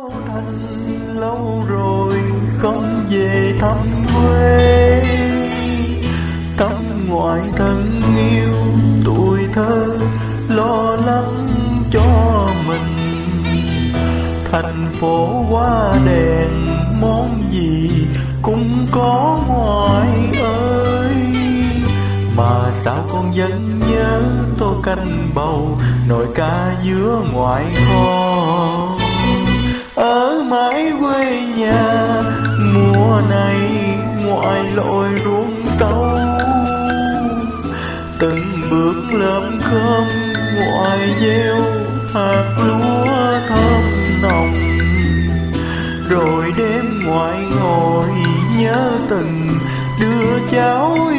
Thành lâu rồi không về thăm quê, cắm ngoại thân yêu tuổi thơ lo lắng cho mình. Thành phố hoa đèn món gì cũng có ngoại ơi, mà sao con vẫn nhớ tô canh bầu nồi cá dứa ngoại kho. Ở mãi quê nhà mùa này ngoại lội ruộng sâu, từng bước lợm khơm ngoại gieo hạt lúa thơm nồng. Rồi đêm ngoại ngồi nhớ từng đứa cháu